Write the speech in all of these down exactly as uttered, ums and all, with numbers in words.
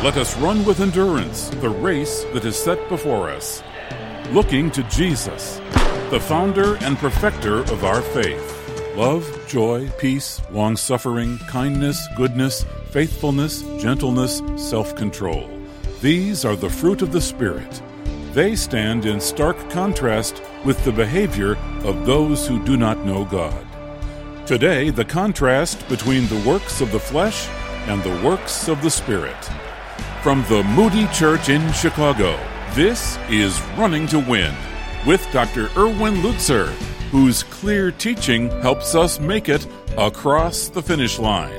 let us run with endurance the race that is set before us, looking to Jesus, the founder and perfecter of our faith. Love, joy, peace, long-suffering, kindness, goodness, faithfulness, gentleness, self-control. These are the fruit of the Spirit. They stand in stark contrast with the behavior of those who do not know God. Today, the contrast between the works of the flesh and the works of the Spirit. From the Moody Church in Chicago, this is Running to Win with Doctor Erwin Lutzer, whose clear teaching helps us make it across the finish line.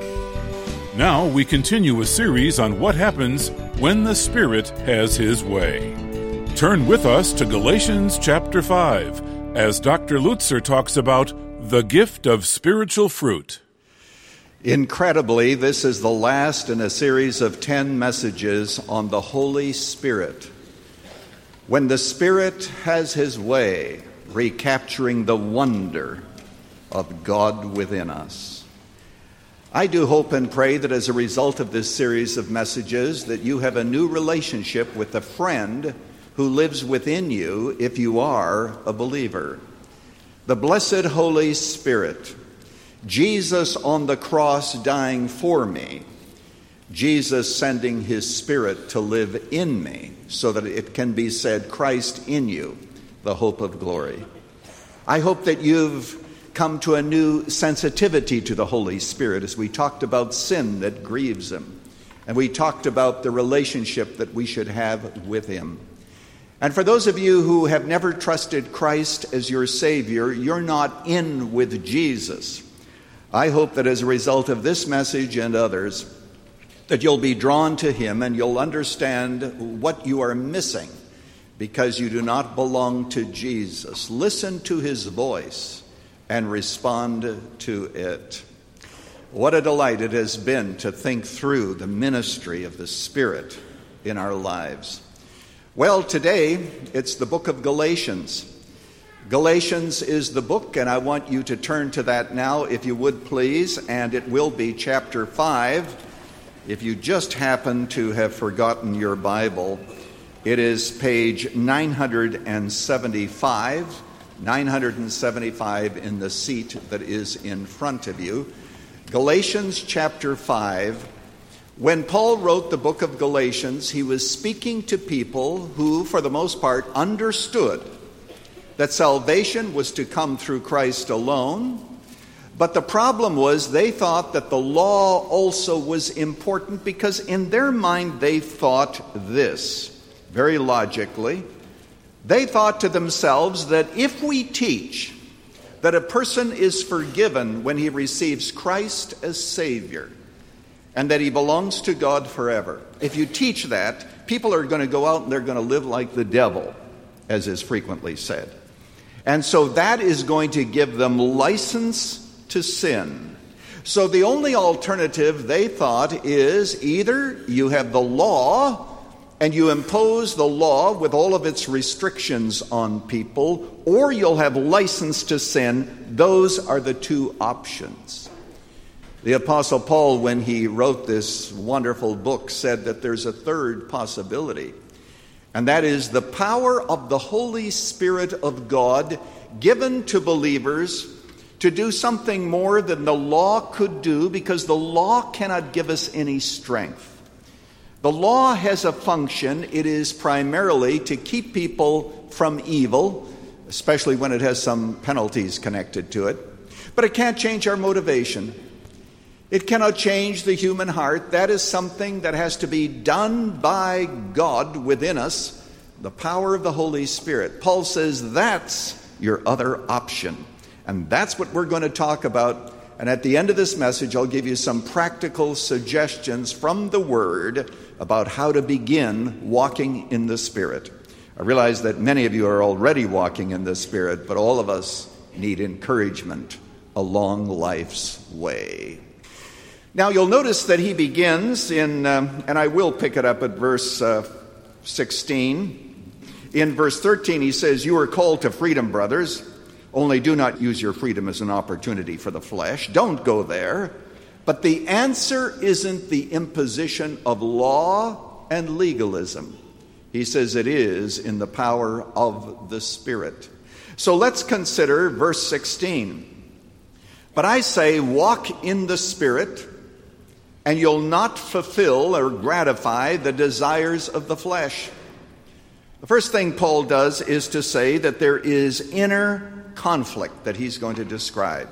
Now we continue a series on what happens when the Spirit has His way. Turn with us to Galatians chapter five as Doctor Lutzer talks about the gift of spiritual fruit. Incredibly, this is the last in a series of ten messages on the Holy Spirit. When the Spirit has His way, recapturing the wonder of God within us. I do hope and pray that as a result of this series of messages that you have a new relationship with the friend who lives within you if you are a believer. The blessed Holy Spirit, Jesus on the cross dying for me, Jesus sending His Spirit to live in me so that it can be said, Christ in you, the hope of glory. I hope that you've come to a new sensitivity to the Holy Spirit as we talked about sin that grieves Him, and we talked about the relationship that we should have with Him. And for those of you who have never trusted Christ as your Savior, you're not in with Jesus. I hope that as a result of this message and others, that you'll be drawn to Him and you'll understand what you are missing because you do not belong to Jesus. Listen to His voice and respond to it. What a delight it has been to think through the ministry of the Spirit in our lives. Well, today it's the book of Galatians. Galatians is the book, and I want you to turn to that now, if you would please, and it will be chapter five. If you just happen to have forgotten your Bible, it is page nine seventy-five, nine seventy-five in the seat that is in front of you. Galatians chapter five. When Paul wrote the book of Galatians, he was speaking to people who, for the most part, understood that salvation was to come through Christ alone. But the problem was they thought that the law also was important because in their mind they thought this, very logically. They thought to themselves that if we teach that a person is forgiven when he receives Christ as Savior and that he belongs to God forever, if you teach that, people are going to go out and they're going to live like the devil, as is frequently said. And so that is going to give them license to sin. So the only alternative, they thought, is either you have the law and you impose the law with all of its restrictions on people, or you'll have license to sin. Those are the two options. The Apostle Paul, when he wrote this wonderful book, said that there's a third possibility, and that is the power of the Holy Spirit of God given to believers to do something more than the law could do, because the law cannot give us any strength. The law has a function. It is primarily to keep people from evil, especially when it has some penalties connected to it. But it can't change our motivation. It cannot change the human heart. That is something that has to be done by God within us, the power of the Holy Spirit. Paul says that's your other option. And that's what we're going to talk about. And at the end of this message, I'll give you some practical suggestions from the Word about how to begin walking in the Spirit. I realize that many of you are already walking in the Spirit, but all of us need encouragement along life's way. Now, you'll notice that he begins in, um, and I will pick it up at verse uh, sixteen. In verse thirteen, he says, "You are called to freedom, brothers. Only do not use your freedom as an opportunity for the flesh." Don't go there. But the answer isn't the imposition of law. and legalism. He says it is in the power of the Spirit. So let's consider verse sixteen. But I say, walk in the Spirit, and you'll not fulfill or gratify the desires of the flesh. The first thing Paul does is to say that there is inner conflict that he's going to describe.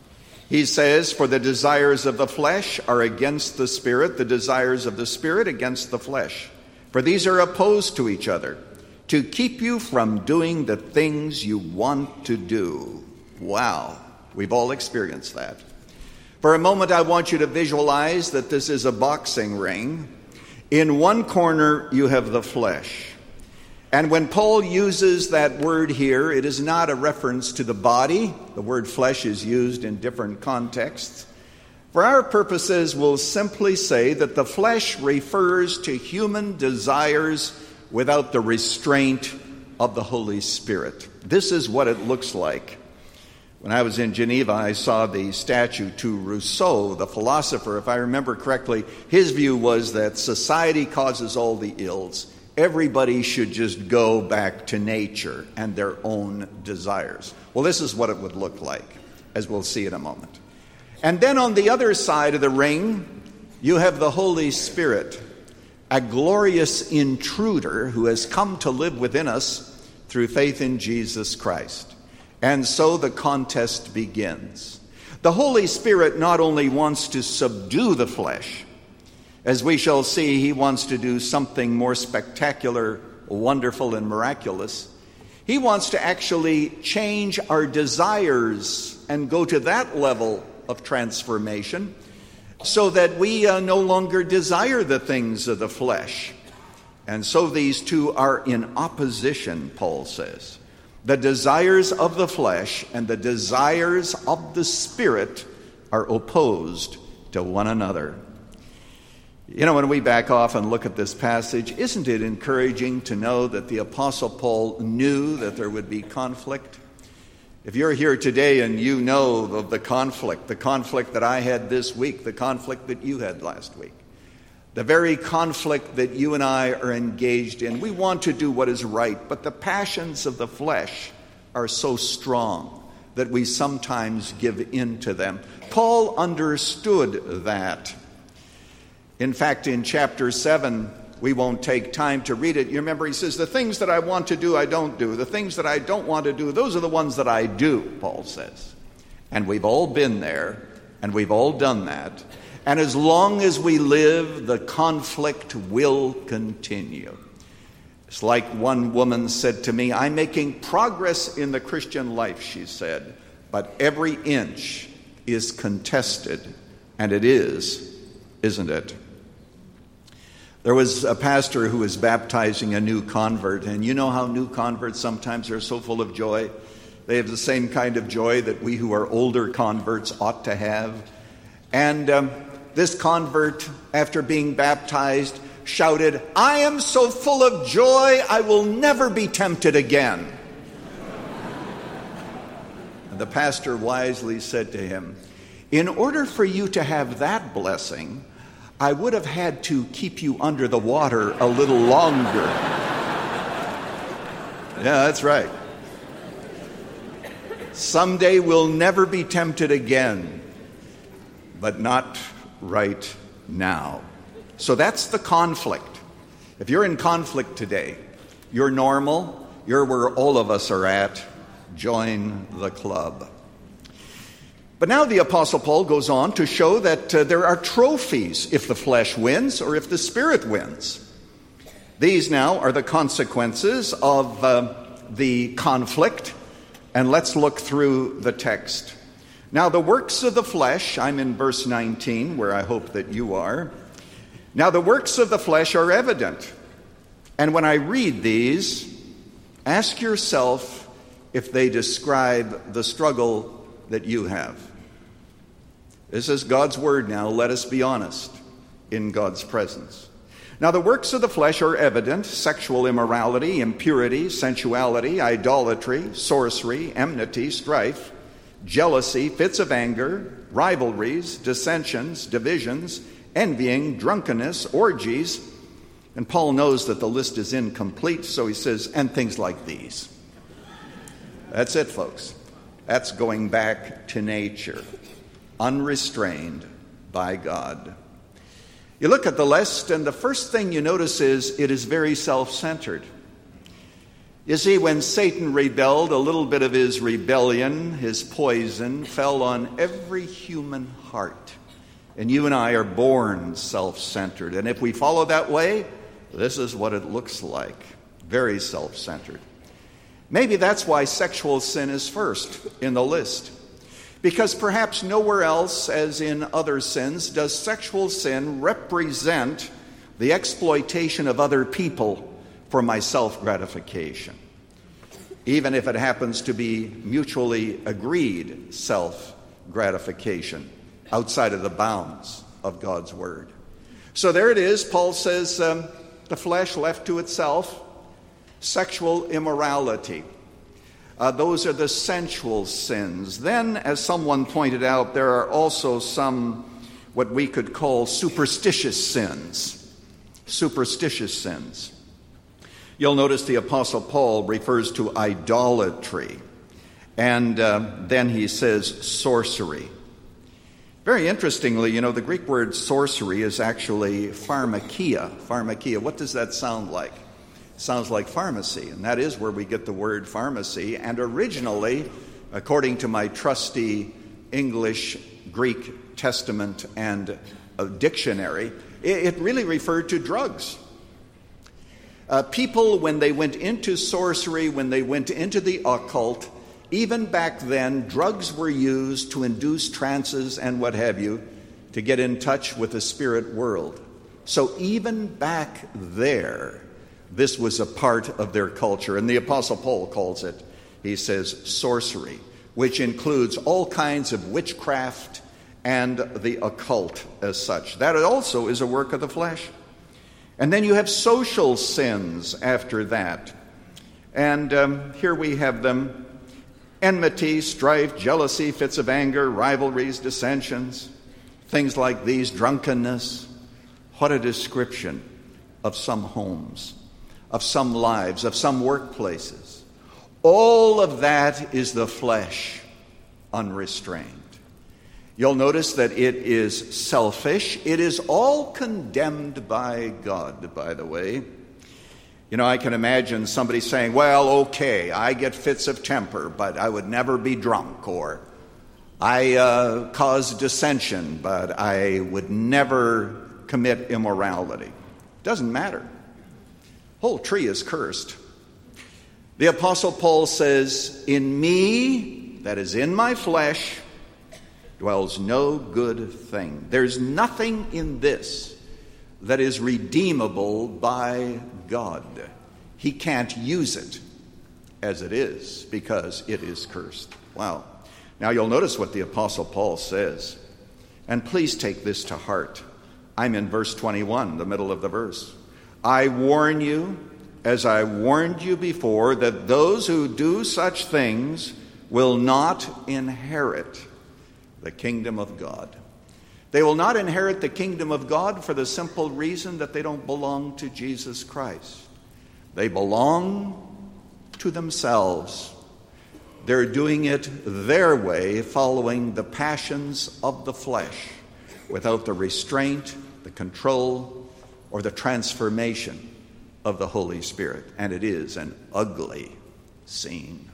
He says, for the desires of the flesh are against the Spirit, the desires of the Spirit against the flesh. For these are opposed to each other, to keep you from doing the things you want to do. Wow, we've all experienced that. For a moment, I want you to visualize that this is a boxing ring. In one corner, you have the flesh. And when Paul uses that word here, it is not a reference to the body. The word flesh is used in different contexts. For our purposes, we'll simply say that the flesh refers to human desires without the restraint of the Holy Spirit. This is what it looks like. When I was in Geneva, I saw the statue to Rousseau, the philosopher. If I remember correctly, his view was that society causes all the ills. Everybody should just go back to nature and their own desires. Well, this is what it would look like, as we'll see in a moment. And then on the other side of the ring, you have the Holy Spirit, a glorious intruder who has come to live within us through faith in Jesus Christ. And so the contest begins. The Holy Spirit not only wants to subdue the flesh, as we shall see, he wants to do something more spectacular, wonderful, and miraculous. He wants to actually change our desires and go to that level of transformation so that we uh, no longer desire the things of the flesh. And so these two are in opposition, Paul says. The desires of the flesh and the desires of the Spirit are opposed to one another. You know, when we back off and look at this passage, isn't it encouraging to know that the Apostle Paul knew that there would be conflict? If you're here today and you know of the conflict, the conflict that I had this week, the conflict that you had last week, the very conflict that you and I are engaged in, we want to do what is right, but the passions of the flesh are so strong that we sometimes give in to them. Paul understood that. In fact, in chapter seven, we won't take time to read it. You remember, he says, the things that I want to do, I don't do. The things that I don't want to do, those are the ones that I do, Paul says. And we've all been there, and we've all done that. And as long as we live, the conflict will continue. It's like one woman said to me, I'm making progress in the Christian life, she said, but every inch is contested, and it is, isn't it? There was a pastor who was baptizing a new convert, and you know how new converts sometimes are so full of joy. They have the same kind of joy that we who are older converts ought to have. And um, this convert, after being baptized, shouted, I am so full of joy, I will never be tempted again. And the pastor wisely said to him, in order for you to have that blessing, I would have had to keep you under the water a little longer. Yeah, that's right. Someday we'll never be tempted again, but not right now. So that's the conflict. If you're in conflict today, you're normal, you're where all of us are at, join the club. But now the Apostle Paul goes on to show that uh, there are trophies if the flesh wins or if the Spirit wins. These now are the consequences of uh, the conflict, and let's look through the text. Now the works of the flesh, I'm in verse nineteen, where I hope that you are. Now the works of the flesh are evident, and when I read these, ask yourself if they describe the struggle that you have. This is God's word now. Let us be honest in God's presence. Now the works of the flesh are evident: sexual immorality, impurity, sensuality, idolatry, sorcery, enmity, strife, jealousy, fits of anger, rivalries, dissensions, divisions, envying, drunkenness, orgies, And Paul knows that the list is incomplete, so he says, and things like these. That's it, folks. That's going back to nature, unrestrained by God. You look at the list, and the first thing you notice is it is very self-centered. You see, when Satan rebelled, a little bit of his rebellion, his poison, fell on every human heart. And you and I are born self-centered. And if we follow that way, this is what it looks like. Very self-centered. Maybe that's why sexual sin is first in the list. Because perhaps nowhere else, as in other sins, does sexual sin represent the exploitation of other people for my self-gratification. Even if it happens to be mutually agreed self-gratification outside of the bounds of God's Word. So there it is. Paul says, um, the flesh left to itself, sexual immorality. Uh, those are the sensual sins. Then, as someone pointed out, there are also some what we could call superstitious sins. Superstitious sins. You'll notice the Apostle Paul refers to idolatry. And uh, then he says sorcery. Very interestingly, you know, the Greek word sorcery is actually pharmakia. Pharmakia, what does that sound like? It sounds like pharmacy, and that is where we get the word pharmacy. And originally, according to my trusty English, Greek Testament and uh, dictionary, it, it really referred to drugs. Uh, people, when they went into sorcery, when they went into the occult, even back then, drugs were used to induce trances and what have you, to get in touch with the spirit world. So even back there, this was a part of their culture. And the Apostle Paul calls it, he says, sorcery, which includes all kinds of witchcraft and the occult as such. That also is a work of the flesh. And then you have social sins after that. And um, here we have them. Enmity, strife, jealousy, fits of anger, rivalries, dissensions, things like these, drunkenness. What a description of some homes, of some lives, of some workplaces. All of that is the flesh unrestrained. You'll notice that it is selfish. It is all condemned by God, by the way. You know, I can imagine somebody saying, well, okay, I get fits of temper, but I would never be drunk. Or I uh, cause dissension, but I would never commit immorality. Doesn't matter. The whole tree is cursed. The Apostle Paul says, in me, that is in my flesh, dwells no good thing. There's nothing in this that is redeemable by God. He can't use it as it is because it is cursed. Wow. Now you'll notice what the Apostle Paul says. And please take this to heart. I'm in verse twenty-one, the middle of the verse. I warn you, as I warned you before, that those who do such things will not inherit the kingdom of God. They will not inherit the kingdom of God for the simple reason that they don't belong to Jesus Christ. They belong to themselves. They're doing it their way, following the passions of the flesh, without the restraint, the control, or the transformation of the Holy Spirit. And it is an ugly scene.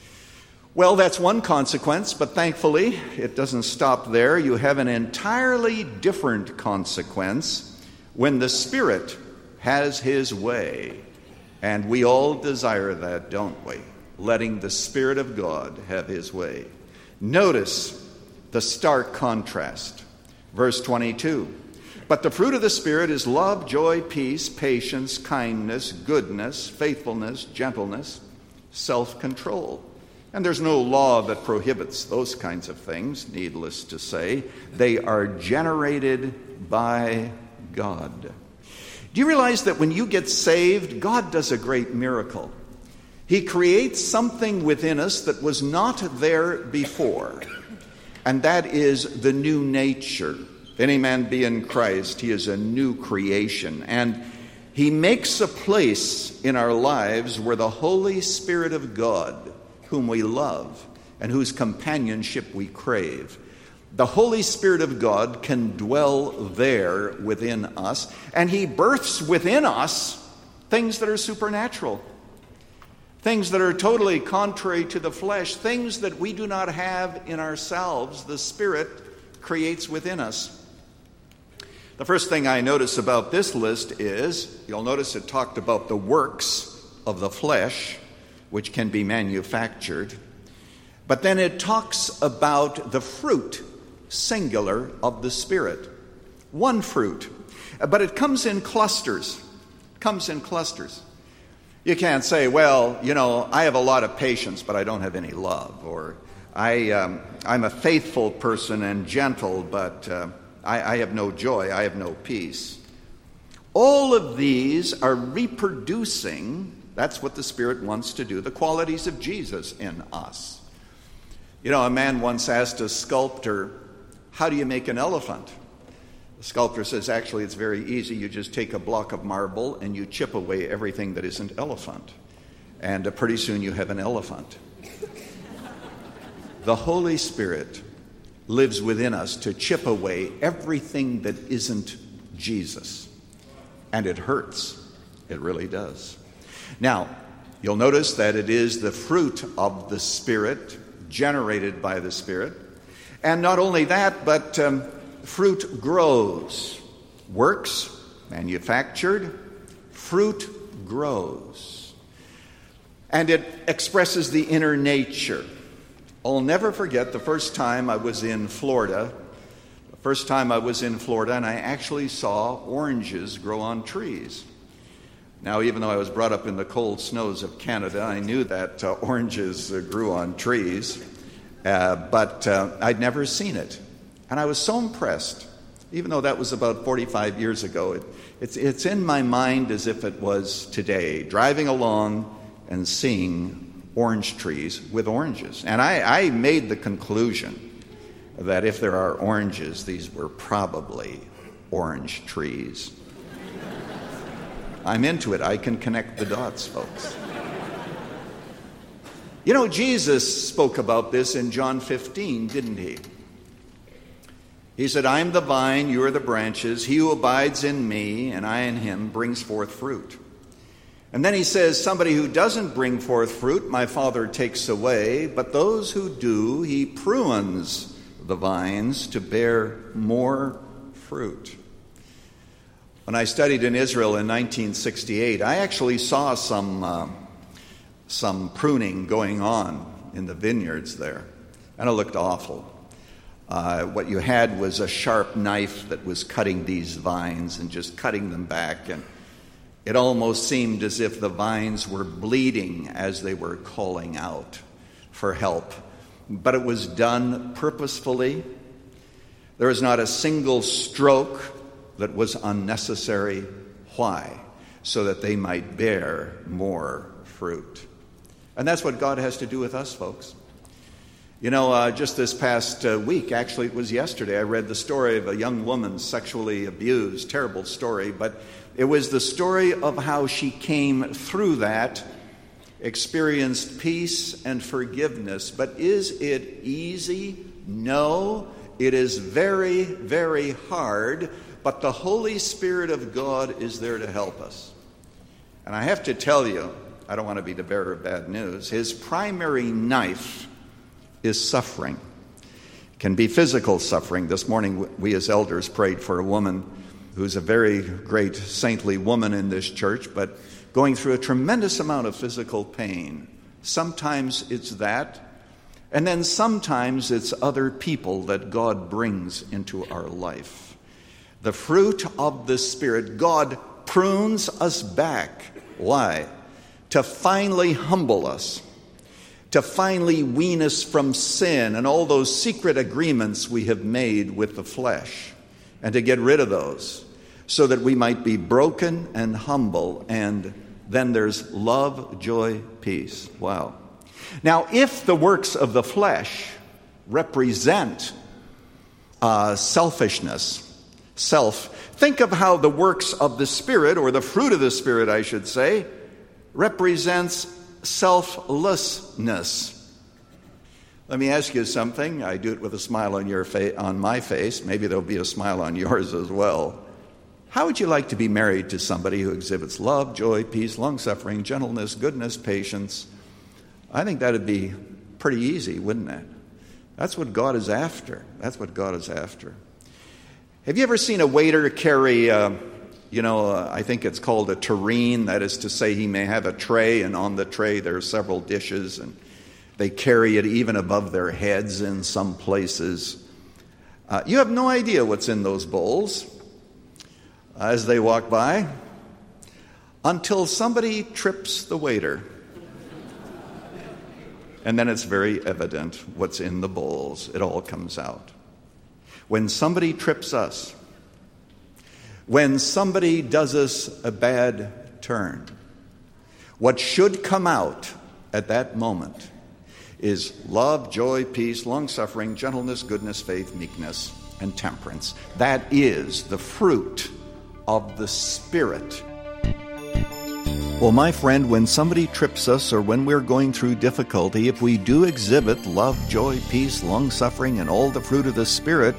Well, that's one consequence, but thankfully it doesn't stop there. You have an entirely different consequence when the Spirit has his way. And we all desire that, don't we? Letting the Spirit of God have his way. Notice the stark contrast. Verse twenty-two. But the fruit of the Spirit is love, joy, peace, patience, kindness, goodness, faithfulness, gentleness, self-control. And there's no law that prohibits those kinds of things, needless to say. They are generated by God. Do you realize that when you get saved, God does a great miracle? He creates something within us that was not there before, and that is the new nature. If any man be in Christ, he is a new creation. And He makes a place in our lives where the Holy Spirit of God, whom we love and whose companionship we crave, the Holy Spirit of God can dwell there within us, and he births within us things that are supernatural, things that are totally contrary to the flesh, things that we do not have in ourselves. The Spirit creates within us. The first thing I notice about this list is, you'll notice it talked about the works of the flesh, which can be manufactured. But then it talks about the fruit, singular, of the Spirit. One fruit. But it comes in clusters. It comes in clusters. You can't say, well, you know, I have a lot of patience, but I don't have any love. Or I, um, I'm a faithful person and gentle, but uh, I, I have no joy, I have no peace. All of these are reproducing, that's what the Spirit wants to do, the qualities of Jesus in us. You know, a man once asked a sculptor, how do you make an elephant? The sculptor says, actually, it's very easy. You just take a block of marble and you chip away everything that isn't elephant. And uh, pretty soon you have an elephant. The Holy Spirit lives within us to chip away everything that isn't Jesus. And it hurts. It really does. Now, you'll notice that it is the fruit of the Spirit, generated by the Spirit. And not only that, but um, fruit grows. Works, manufactured, fruit grows. And it expresses the inner nature. I'll never forget the first time I was in Florida. The first time I was in Florida, and I actually saw oranges grow on trees. Now, even though I was brought up in the cold snows of Canada, I knew that uh, oranges uh, grew on trees, uh, but uh, I'd never seen it. And I was so impressed, even though that was about forty-five years ago. It, it's, it's in my mind as if it was today, driving along and seeing orange trees with oranges. And I, I made the conclusion that if there are oranges, these were probably orange trees. I'm into it. I can connect the dots, folks. You know, Jesus spoke about this in John fifteen, didn't he? He said, I am the vine, you are the branches. He who abides in me and I in him brings forth fruit. And then he says, somebody who doesn't bring forth fruit, my Father takes away. But those who do, he prunes the vines to bear more fruit. When I studied in Israel in nineteen sixty-eight, I actually saw some, uh, some pruning going on in the vineyards there. And it looked awful. Uh, what you had was a sharp knife that was cutting these vines and just cutting them back. And it almost seemed as if the vines were bleeding as they were calling out for help. But it was done purposefully. There was not a single stroke that was unnecessary. Why? So that they might bear more fruit. And that's what God has to do with us, folks. You know, uh, just this past uh, week, actually it was yesterday, I read the story of a young woman sexually abused. Terrible story, but it was the story of how she came through that, experienced peace and forgiveness. But is it easy? No, it is very, very hard. But the Holy Spirit of God is there to help us. And I have to tell you, I don't want to be the bearer of bad news, his primary knife is suffering. It can be physical suffering. This morning we as elders prayed for a woman who's a very great saintly woman in this church, but going through a tremendous amount of physical pain. Sometimes it's that, and then sometimes it's other people that God brings into our life. The fruit of the Spirit, God prunes us back. Why? To finally humble us, to finally wean us from sin and all those secret agreements we have made with the flesh, and to get rid of those so that we might be broken and humble. And then there's love, joy, peace. Wow. Now, if the works of the flesh represent uh, selfishness, self, Think of how the works of the Spirit, or the fruit of the Spirit, I should say, represents selflessness. Let me ask you something. I do it with a smile on your fa- on my face. Maybe there'll be a smile on yours as well. How would you like to be married to somebody who exhibits love, joy, peace, long-suffering, gentleness, goodness, patience? I think that would be pretty easy, wouldn't it? That's what God is after. That's what God is after. Have you ever seen a waiter carry, uh, you know, uh, I think it's called a tureen. That is to say, he may have a tray, and on the tray there are several dishes, and they carry it even above their heads in some places. Uh, you have no idea what's in those bowls as they walk by until somebody trips the waiter. And then it's very evident what's in the bowls. It all comes out. When somebody trips us, when somebody does us a bad turn, what should come out at that moment is love, joy, peace, long-suffering, gentleness, goodness, faith, meekness, and temperance. That is the fruit of the Spirit. Well, my friend, when somebody trips us or when we're going through difficulty, if we do exhibit love, joy, peace, long-suffering, and all the fruit of the Spirit,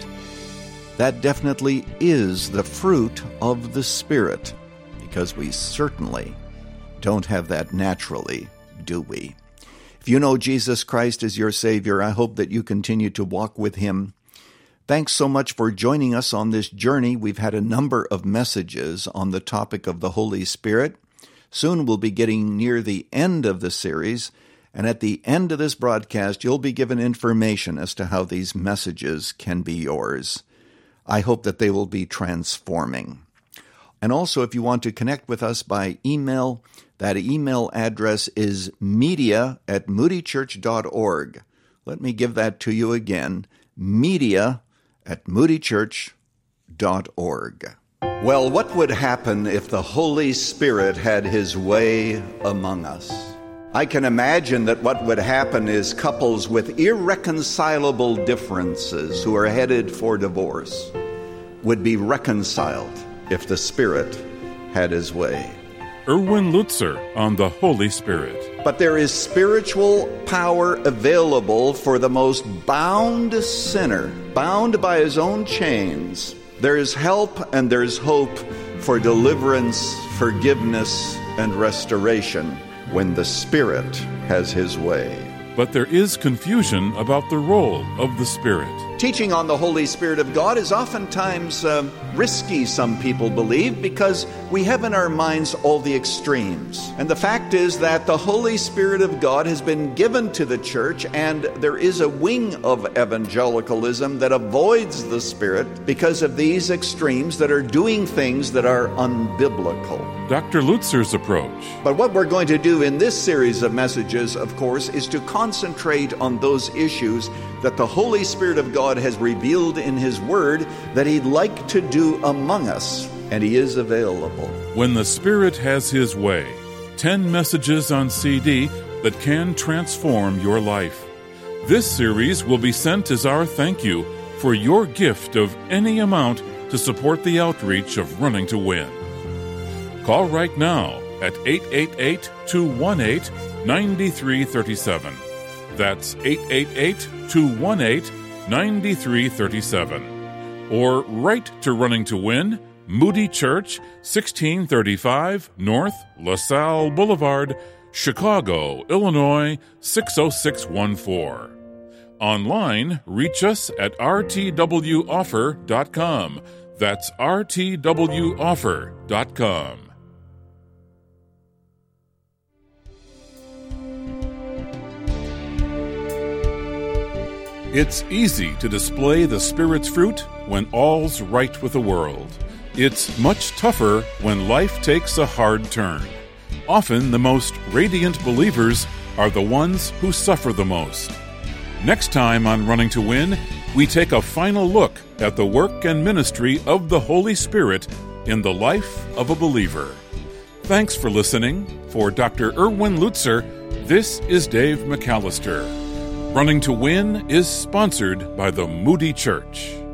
that definitely is the fruit of the Spirit, because we certainly don't have that naturally, do we? If you know Jesus Christ as your Savior, I hope that you continue to walk with Him. Thanks so much for joining us on this journey. We've had a number of messages on the topic of the Holy Spirit. Soon we'll be getting near the end of the series, and at the end of this broadcast, you'll be given information as to how these messages can be yours. I hope that they will be transforming. And also, if you want to connect with us by email, that email address is media at moody church dot org. Let me give that to you again, media at moody church dot org. Well, what would happen if the Holy Spirit had His way among us? I can imagine that what would happen is couples with irreconcilable differences who are headed for divorce would be reconciled if the Spirit had His way. Erwin Lutzer on the Holy Spirit. But there is spiritual power available for the most bound sinner, bound by his own chains. There is help and there's hope for deliverance, forgiveness, and restoration when the Spirit has His way. But there is confusion about the role of the Spirit. Teaching on the Holy Spirit of God is oftentimes uh, risky, some people believe, because we have in our minds all the extremes. And the fact is that the Holy Spirit of God has been given to the church, and there is a wing of evangelicalism that avoids the Spirit because of these extremes that are doing things that are unbiblical. Doctor Lutzer's approach. But what we're going to do in this series of messages, of course, is to concentrate on those issues that the Holy Spirit of God has revealed in His Word that He'd like to do among us, and He is available. When the Spirit has His way, ten messages on C D that can transform your life. This series will be sent as our thank you for your gift of any amount to support the outreach of Running to Win. Call right now at eight eight eight, two one eight, nine three three seven. That's eight eight eight, two one eight, nine three three seven. Or write to Running to Win, Moody Church, sixteen thirty-five North LaSalle Boulevard, Chicago, Illinois, six oh six one four. Online, reach us at r t w offer dot com. That's r t w offer dot com. It's easy to display the Spirit's fruit when all's right with the world. It's much tougher when life takes a hard turn. Often the most radiant believers are the ones who suffer the most. Next time on Running to Win, we take a final look at the work and ministry of the Holy Spirit in the life of a believer. Thanks for listening. For Doctor Erwin Lutzer, this is Dave McAllister. Running to Win is sponsored by the Moody Church.